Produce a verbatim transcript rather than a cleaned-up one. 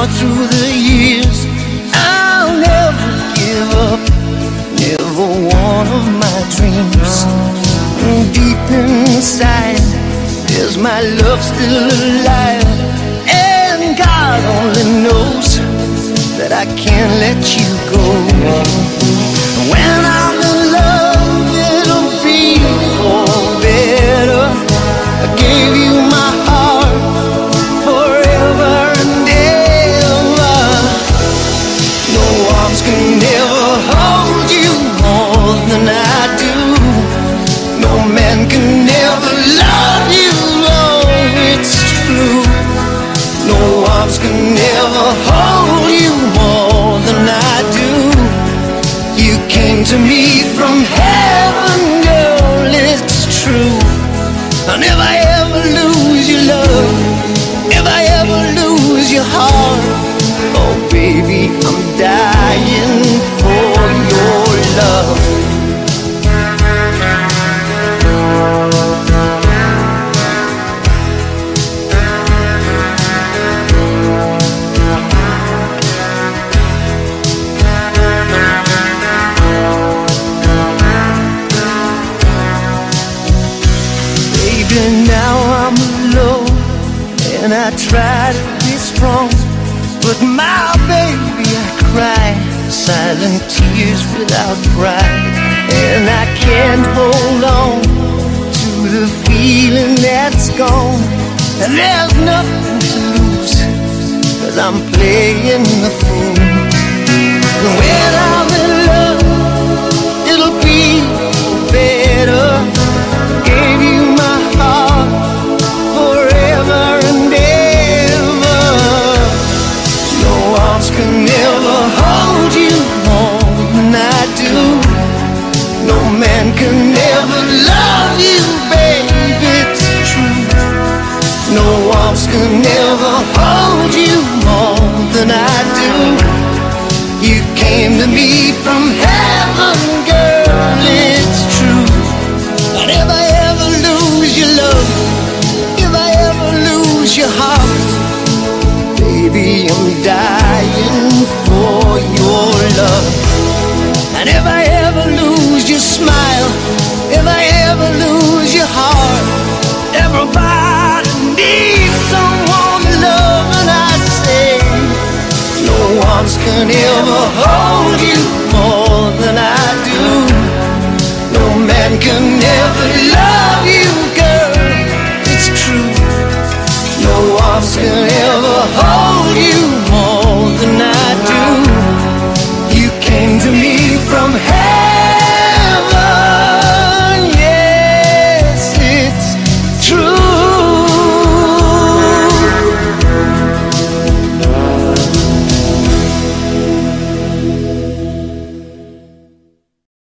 far through the years. I'll never give up, never one of my dreams. Deep inside, is my love still alive? And God only knows that I can't let you go. When I'm in love, it'll be for better. I gave you my heart forever and ever. No arms can ever hold you more than I do. No man can ever love you, oh, it's true. No arms can ever hold you more than I do. You came to me from heaven, girl, it's true. I'll never ever lose your love, never ever lose your heart. Oh baby, I'm dying for your love. Now I'm alone and I try to be strong, but my baby, I cry silent tears without pride. And I can't hold on to the feeling that's gone. And there's nothing to lose, 'cause I'm playing the fool. When I'm in love, it'll be better. Gave you my heart forever and ever. No arms can ever hold you more than I do. No man can ever love you, baby, it's true. No arms can ever hold you more than I do. You came to me from heaven, girl, it's true. I never ever lose your love, if I ever lose your heart. Baby, I'm dying for your love. And if I ever lose your smile, if I ever lose your heart. Everybody needs someone to love, and I say no arms can ever hold